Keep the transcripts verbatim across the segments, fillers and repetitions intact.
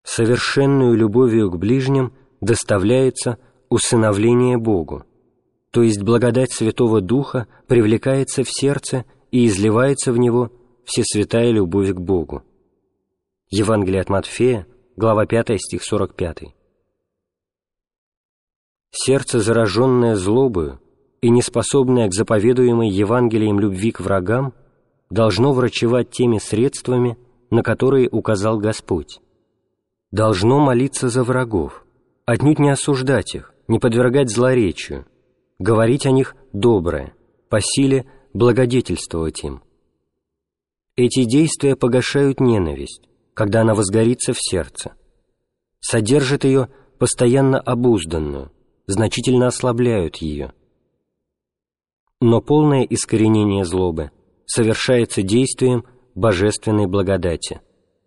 Совершенную любовью к ближним доставляется усыновление Богу, то есть благодать Святого Духа привлекается в сердце и изливается в него всесвятая любовь к Богу. Евангелие от Матфея, глава пятая, стих сорок пятый. Сердце, зараженное злобою и неспособное к заповедуемой Евангелием любви к врагам, должно врачевать теми средствами, на которые указал Господь. Должно молиться за врагов, отнюдь не осуждать их, не подвергать злоречию, говорить о них доброе, по силе благодетельствовать им. Эти действия погашают ненависть, когда она возгорится в сердце, содержат ее постоянно обузданную, значительно ослабляют ее. Но полное искоренение злобы совершается действием божественной благодати.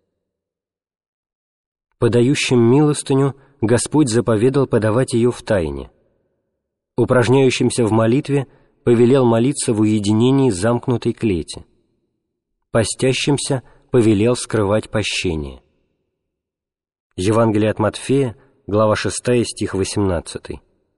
Подающим милостыню Господь заповедал подавать ее в тайне. Упражняющимся в молитве повелел молиться в уединении замкнутой клети. Постящимся повелел скрывать пощение. Евангелие от Матфея, глава шестая, стих восемнадцатый.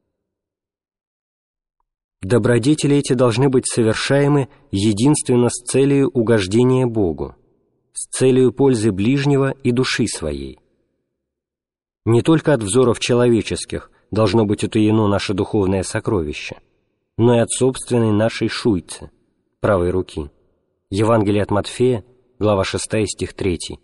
Добродетели эти должны быть совершаемы единственно с целью угождения Богу, с целью пользы ближнего и души своей. Не только от взоров человеческих должно быть утаено наше духовное сокровище, но и от собственной нашей шуйцы, правой руки. Евангелие от Матфея, глава шестая, стих третий.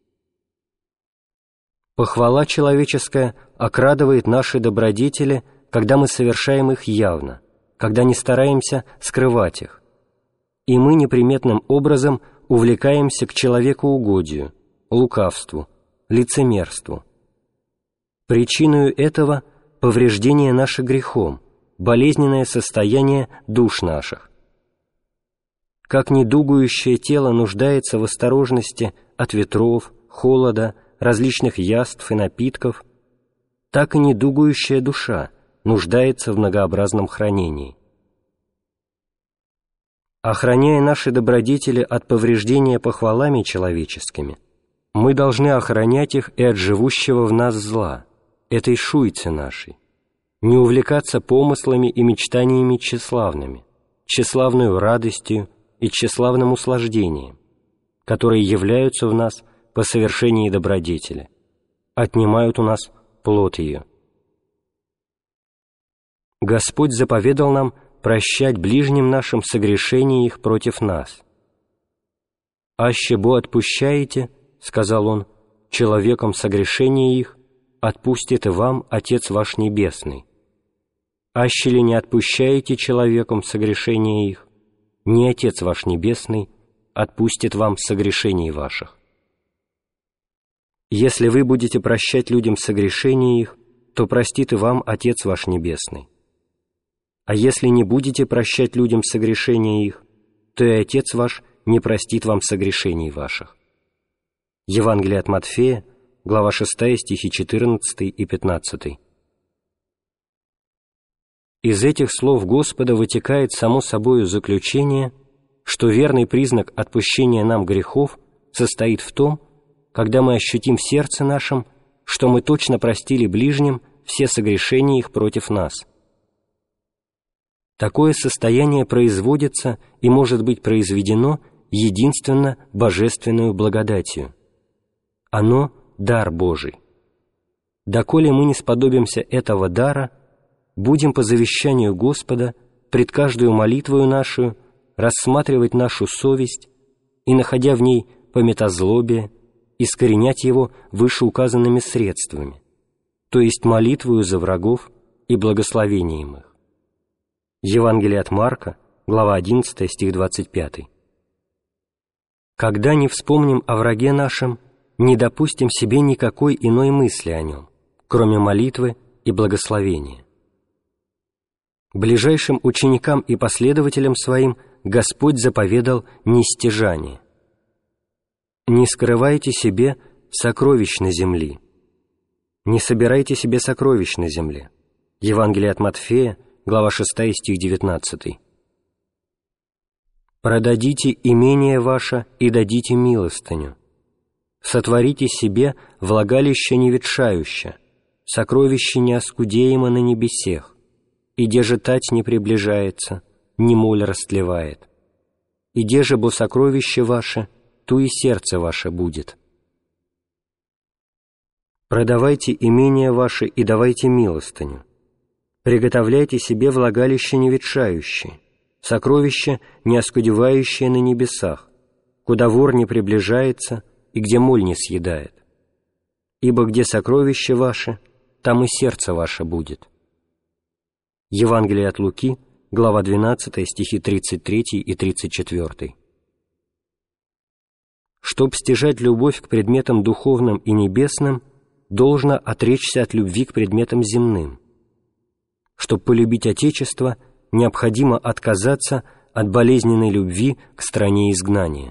Похвала человеческая окрадывает наши добродетели, когда мы совершаем их явно, когда не стараемся скрывать их, и мы неприметным образом увлекаемся к человекоугодию, лукавству, лицемерству. Причиною этого повреждение наше грехом, болезненное состояние душ наших. Как недугующее тело нуждается в осторожности от ветров, холода, различных яств и напитков, так и недугующая душа нуждается в многообразном хранении. Охраняя наши добродетели от повреждения похвалами человеческими, мы должны охранять их и от живущего в нас зла, этой шуйцы нашей, не увлекаться помыслами и мечтаниями тщеславными, тщеславную радостью и тщеславным услаждением, которые являются в нас по совершении добродетели, отнимают у нас плод ее. Господь заповедал нам прощать ближним нашим согрешения их против нас. «Аще бо отпущаете, — сказал Он, — человеком согрешения их, отпустит и вам Отец ваш Небесный. Аще ли не отпущаете человеком согрешения их, ни Отец ваш Небесный отпустит вам согрешений ваших. Если вы будете прощать людям согрешения их, то простит и вам Отец ваш Небесный. А если не будете прощать людям согрешения их, то и Отец ваш не простит вам согрешений ваших». Евангелие от Матфея, глава шестая, стихи четырнадцатый и пятнадцатый. Из этих слов Господа вытекает само собою заключение, что верный признак отпущения нам грехов состоит в том, когда мы ощутим в сердце нашем, что мы точно простили ближним все согрешения их против нас. Такое состояние производится и может быть произведено единственно божественную благодатью. Оно — дар Божий. Доколе мы не сподобимся этого дара, будем по завещанию Господа пред каждую молитвою нашу рассматривать нашу совесть и, находя в ней пометозлобие, искоренять его вышеуказанными средствами, то есть молитвою за врагов и благословением их. Евангелие от Марка, глава одиннадцатая, стих двадцать пятый. «Когда не вспомним о враге нашем, не допустим себе никакой иной мысли о нем, кроме молитвы и благословения». Ближайшим ученикам и последователям Своим Господь заповедал нестяжание. «Не скрывайте себе сокровищ на земли, не собирайте себе сокровищ на земле». Евангелие от Матфея, глава шестая, стих девятнадцатый. «Продадите имение ваше и дадите милостыню. сотворите себе влагалище неветшающе, сокровище неоскудеемо на небесех, и деже тать не приближается, ни моль растлевает. И деже бо сокровище ваше, ту и сердце ваше будет. Продавайте имения ваши и давайте милостыню. Приготовляйте себе влагалище неветшающее, сокровище неоскудевающее на небесах, куда вор не приближается и где моль не съедает. Ибо где сокровище ваше, там и сердце ваше будет». Евангелие от Луки, глава двенадцатая, стихи тридцать третий и тридцать четвёртый. Чтоб стяжать любовь к предметам духовным и небесным, должно отречься от любви к предметам земным. Чтоб полюбить Отечество, необходимо отказаться от болезненной любви к стране изгнания.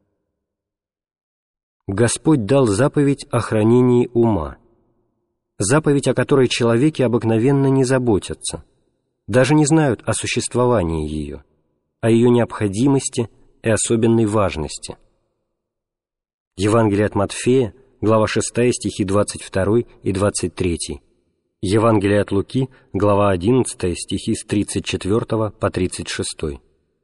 Господь дал заповедь о хранении ума, заповедь, о которой человеки обыкновенно не заботятся, даже не знают о существовании ее, о ее необходимости и особенной важности. Евангелие от Матфея, глава шестая, стихи двадцать второй и двадцать третий. Евангелие от Луки, глава одиннадцатая, стихи с тридцать четвёртого по тридцать шестой.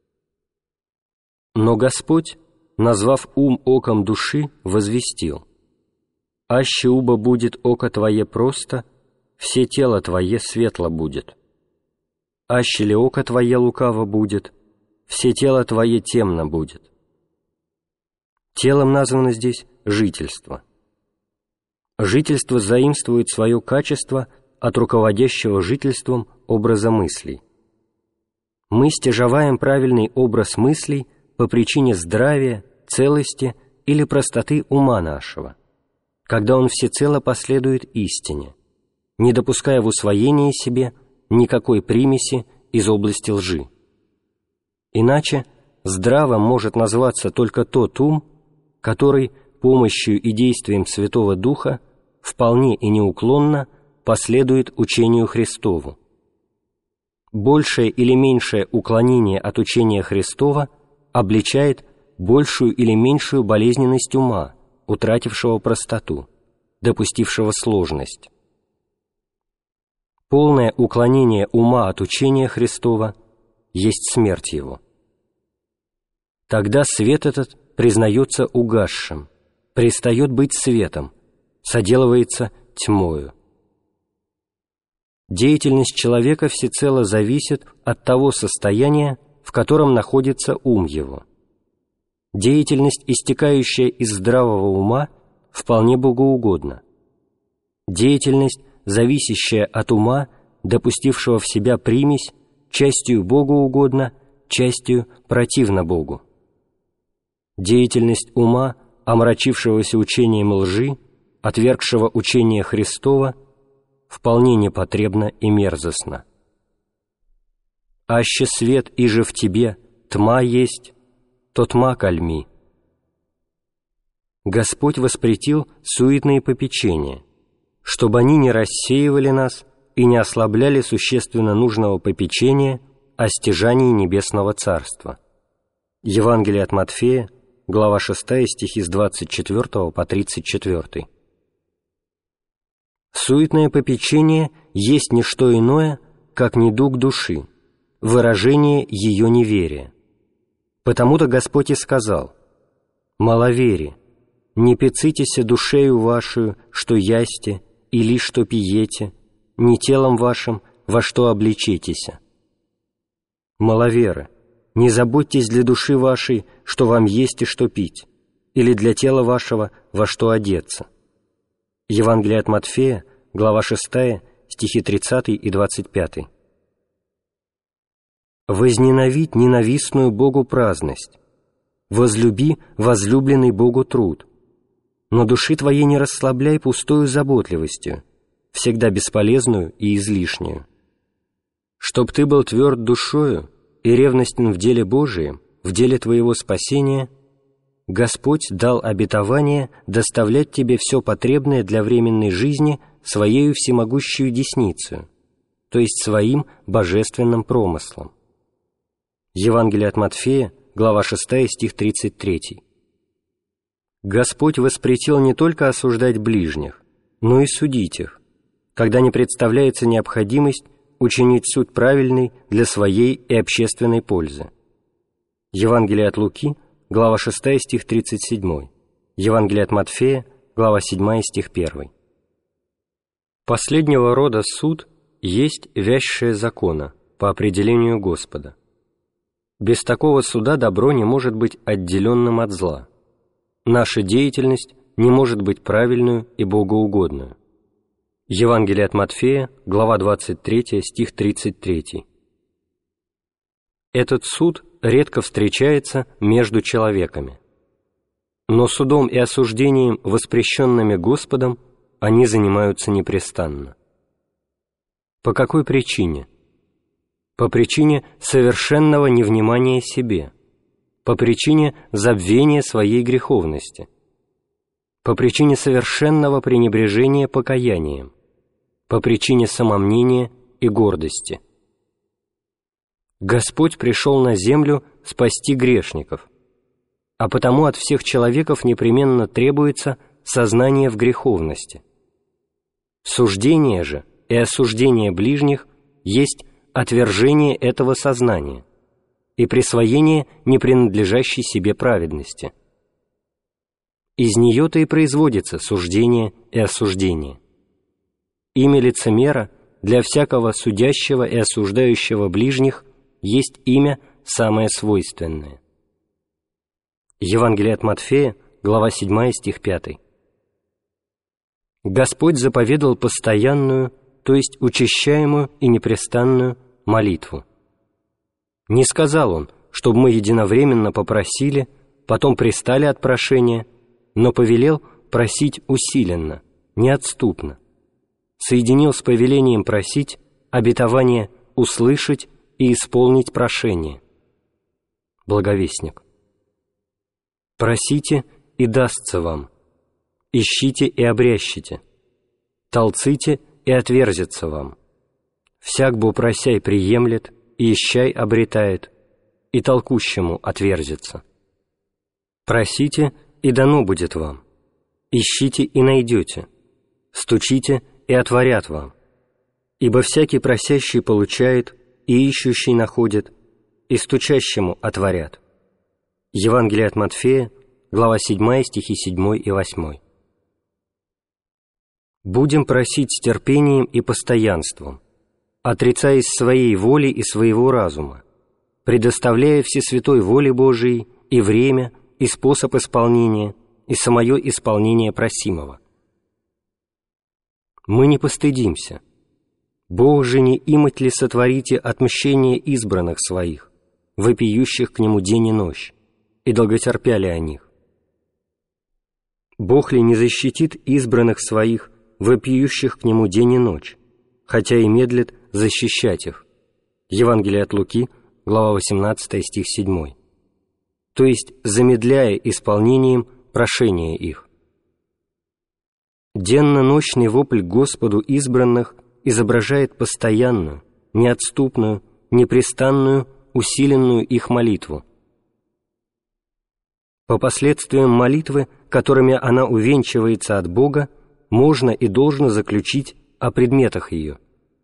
Но Господь, назвав ум оком души, возвестил: «Аще уба будет око твое просто, все тело твое светло будет. Аще ли око твое лукаво будет, все тело твое темно будет». Телом названо здесь жительство. Жительство заимствует свое качество от руководящего жительством образа мыслей. Мы стяжаваем правильный образ мыслей по причине здравия, целости или простоты ума нашего, когда он всецело последует истине, не допуская в усвоении себе никакой примеси из области лжи. Иначе здравым может назваться только тот ум, который помощью и действием Святого Духа вполне и неуклонно последует учению Христову. Большее или меньшее уклонение от учения Христова обличает большую или меньшую болезненность ума, утратившего простоту, допустившего сложность. Полное уклонение ума от учения Христова есть смерть его. Тогда свет этот признается угасшим, перестает быть светом, соделывается тьмою. Деятельность человека всецело зависит от того состояния, в котором находится ум его. Деятельность, истекающая из здравого ума, вполне богоугодна. Деятельность, зависящая от ума, допустившего в себя примесь, частью богоугодна, частью противна Богу. Деятельность ума, омрачившегося учением лжи, отвергшего учение Христова, вполне непотребна и мерзостна. «Аще свет иже в тебе, тьма есть, то тьма кальми». Господь воспретил суетные попечения, чтобы они не рассеивали нас и не ослабляли существенно нужного попечения о стяжании Небесного Царства. Евангелие от Матфея, глава шестая, стихи с двадцать четвёртого по тридцать четвёртый. Суетное попечение есть не что иное, как недуг души, выражение ее неверия. Потому-то Господь и сказал: «Маловерие, не пецитеся душею вашу, что ясте, или что пиете, не телом вашим, во что обличитеся. Маловеры, не заботьтесь для души вашей, что вам есть и что пить, или для тела вашего, во что одеться». Евангелие от Матфея, глава шестая, стихи тридцатый и двадцать пятый. «Возненавидь ненавистную Богу праздность, возлюби возлюбленный Богу труд, но души твоей не расслабляй пустою заботливостью, всегда бесполезную и излишнюю. Чтоб ты был тверд душою и ревностен в деле Божием, в деле твоего спасения, Господь дал обетование доставлять тебе все потребное для временной жизни Своею всемогущую десницею, то есть Своим божественным промыслом». Евангелие от Матфея, глава шестая, стих тридцать третий. Господь воспретил не только осуждать ближних, но и судить их, когда не представляется необходимость учинить суд правильный для своей и общественной пользы. Евангелие от Луки, глава шестая, стих тридцать семь. Евангелие от Матфея, глава седьмая, стих первый. Последнего рода суд есть вязчее закона по определению Господа. Без такого суда добро не может быть отделенным от зла. Наша деятельность не может быть правильную и богоугодную. Евангелие от Матфея, глава двадцать третья, стих тридцать три. Этот суд редко встречается между человеками. Но судом и осуждением, воспрещенными Господом, они занимаются непрестанно. По какой причине? По причине совершенного невнимания себе, по причине забвения своей греховности, по причине совершенного пренебрежения покаянием, по причине самомнения и гордости. Господь пришел на землю спасти грешников, а потому от всех человеков непременно требуется сознание в греховности. Суждение же и осуждение ближних есть отвержение этого сознания и присвоение непринадлежащей себе праведности. Из нее-то и производится суждение и осуждение. Имя лицемера для всякого судящего и осуждающего ближних есть имя самое свойственное. Евангелие от Матфея, глава седьмая, стих пятый. Господь заповедал постоянную, то есть учащаемую и непрестанную молитву. Не сказал Он, чтобы мы единовременно попросили, потом пристали от прошения, но повелел просить усиленно, неотступно. Соединил с повелением просить обетование услышать и исполнить прошение. Благовестник. Просите, и дастся вам. Ищите и обрящите. Толците, и отверзится вам. Всяк бо просяй приемлет, и ищай обретает, и толкущему отверзится. Просите, и дано будет вам. Ищите, и найдете. Стучите, и отворят вам. Ибо всякий просящий получает, и ищущий находит, и стучащему отворят. Евангелие от Матфея, глава седьмая, стихи седьмой и восьмой. Будем просить с терпением и постоянством, отрицаясь своей воли и своего разума, предоставляя всесвятой воле Божией и время, и способ исполнения, и самое исполнение просимого. Мы не постыдимся. Бог же не имать ли сотворите отмщение избранных своих, вопиющих к Нему день и ночь, и долготерпяли о них? Бог ли не защитит избранных своих, вопиющих к Нему день и ночь, хотя и медлит защищать их? Евангелие от Луки, глава восемнадцатая, стих седьмой. То есть замедляя исполнением прошения их. Денно-ночный вопль Господу избранных изображает постоянную, неотступную, непрестанную, усиленную их молитву. По последствиям молитвы, которыми она увенчивается от Бога, можно и должно заключить о предметах ее.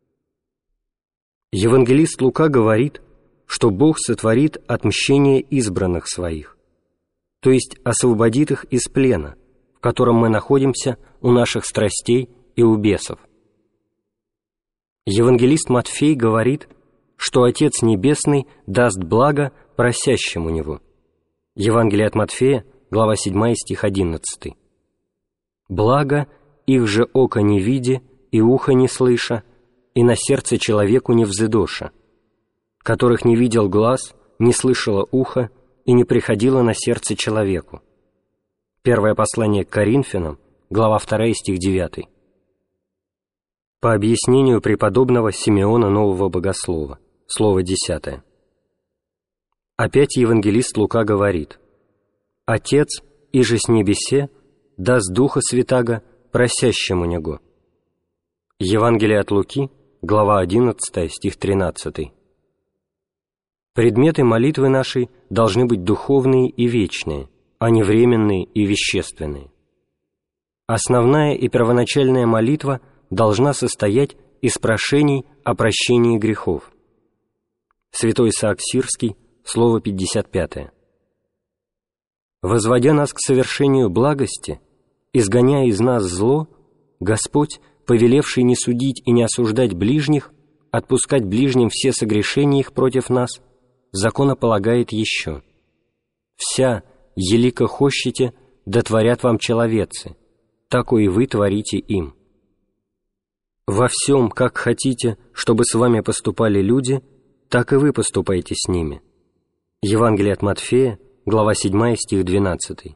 Евангелист Лука говорит, что Бог сотворит отмщение избранных своих, то есть освободит их из плена, в котором мы находимся у наших страстей и у бесов. Евангелист Матфей говорит, что Отец Небесный даст благо просящему Него. Евангелие от Матфея, глава седьмая, стих одиннадцатый. «Благо, их же око не видя, и ухо не слыша, и на сердце человеку не взыдоша, которых не видел глаз, не слышало ухо, и не приходило на сердце человеку». Первое послание к Коринфянам, глава вторая, стих девятый. По объяснению преподобного Симеона Нового Богослова, слово десятое. Опять евангелист Лука говорит: «Отец, иже с небесе, даст Духа Святаго просящему Него». Евангелие от Луки, глава одиннадцатая, стих тринадцатый. Предметы молитвы нашей должны быть духовные и вечные, а не временные и вещественные. Основная и первоначальная молитва должна состоять из прошений о прощении грехов. Святой Исаак Сирский, слово пятьдесят пятое. «Возводя нас к совершению благости, изгоняя из нас зло, Господь, повелевший не судить и не осуждать ближних, отпускать ближним все согрешения их против нас, законополагает еще: вся, елико хощете, да творят вам человецы, тако и вы творите им. Во всем, как хотите, чтобы с вами поступали люди, так и вы поступайте с ними». Евангелие от Матфея, глава седьмая, стих двенадцатый.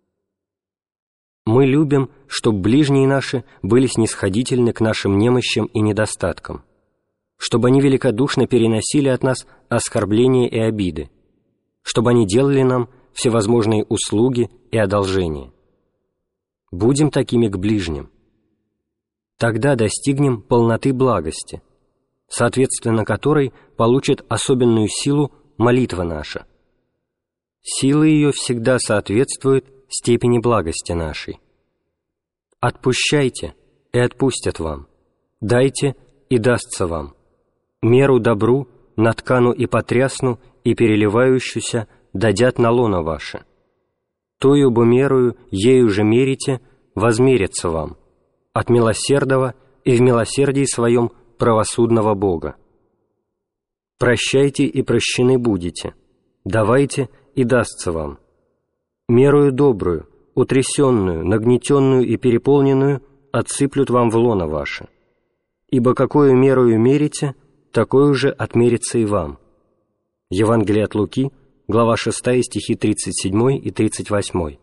Мы любим, чтобы ближние наши были снисходительны к нашим немощам и недостаткам, чтобы они великодушно переносили от нас оскорбления и обиды, чтобы они делали нам всевозможные услуги и одолжения. Будем такими к ближним. Тогда достигнем полноты благости, соответственно которой получит особенную силу молитва наша. Сила ее всегда соответствует степени благости нашей. «Отпущайте, и отпустят вам, дайте, и дастся вам, меру добру, наткану и потрясну, и переливающуюся дадят на лоно ваше. Тою бы мерою, ею же мерите, возмерится вам, от милосердного и в милосердии своем правосудного Бога. Прощайте, и прощены будете, давайте, и дастся вам. Мерою добрую, утрясенную, нагнетенную и переполненную отсыплют вам в лоно ваше. Ибо какую мерою мерите, такую же отмерится и вам». Евангелие от Луки, глава шестая, стихи тридцать семь и тридцать восемь.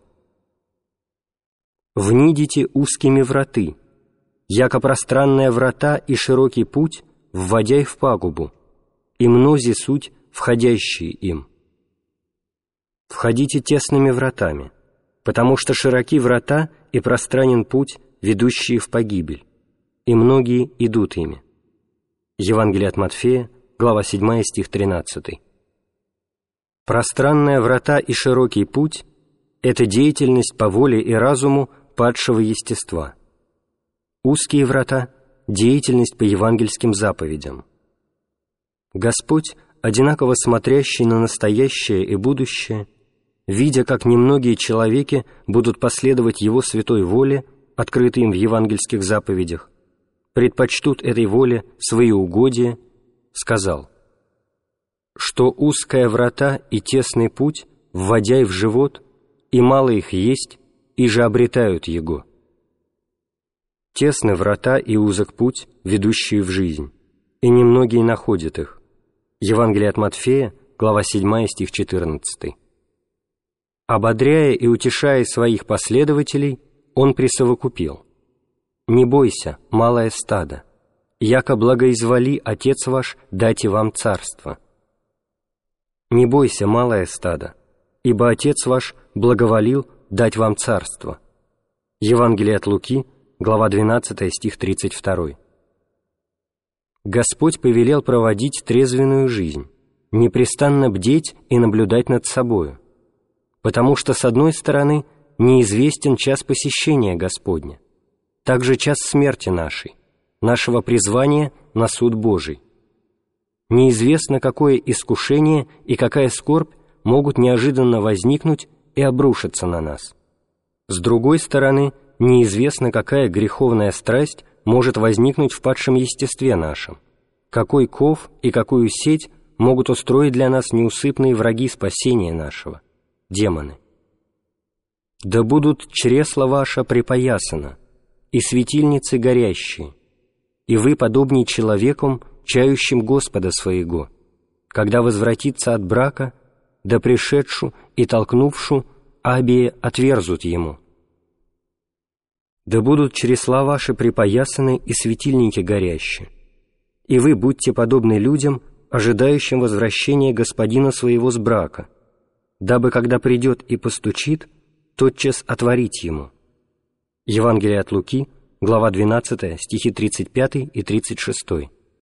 «Внидите узкими враты, яко пространная врата и широкий путь, вводяй в пагубу, и мнози суть, входящие им. Входите тесными вратами, потому что широки врата и пространен путь, ведущие в погибель, и многие идут ими». Евангелие от Матфея, глава седьмая, стих тринадцатый. Пространная врата и широкий путь — это деятельность по воле и разуму падшего естества. Узкие врата — деятельность по евангельским заповедям. Господь, одинаково смотрящий на настоящее и будущее, видя, как немногие человеки будут последовать Его святой воле, открытой им в евангельских заповедях, предпочтут этой воле свои угодья, сказал: «Что узкая врата и тесный путь, вводяй в живот, и мало их есть, и же обретают его. Тесны врата и узок путь, ведущие в жизнь, и немногие находят их». Евангелие от Матфея, глава седьмая, стих четырнадцатый. Ободряя и утешая своих последователей, Он присовокупил: «Не бойся, малое стадо, яко благоизволи Отец ваш дать и вам царство. Не бойся, малое стадо, ибо Отец ваш благоволил дать вам царство». Евангелие от Луки, глава двенадцатая, стих тридцать два. Господь повелел проводить трезвенную жизнь, непрестанно бдеть и наблюдать над собою, потому что, с одной стороны, неизвестен час посещения Господня, также час смерти нашей, нашего призвания на суд Божий. Неизвестно, какое искушение и какая скорбь могут неожиданно возникнуть и обрушиться на нас. С другой стороны, неизвестно, какая греховная страсть может возникнуть в падшем естестве нашем, какой ков и какую сеть могут устроить для нас неусыпные враги спасения нашего — демоны. «Да будут чресла ваша припоясано, и светильницы горящие, и вы подобней человеком, чающим Господа своего, когда возвратится от брака, да пришедшу и толкнувшу, абие отверзут ему. Да будут чресла ваши припоясаны и светильники горящие, и вы будьте подобны людям, ожидающим возвращения господина своего с брака, дабы, когда придет и постучит, тотчас отворить ему». Евангелие от Луки, глава двенадцатая, стихи тридцать пятый и тридцать шестой.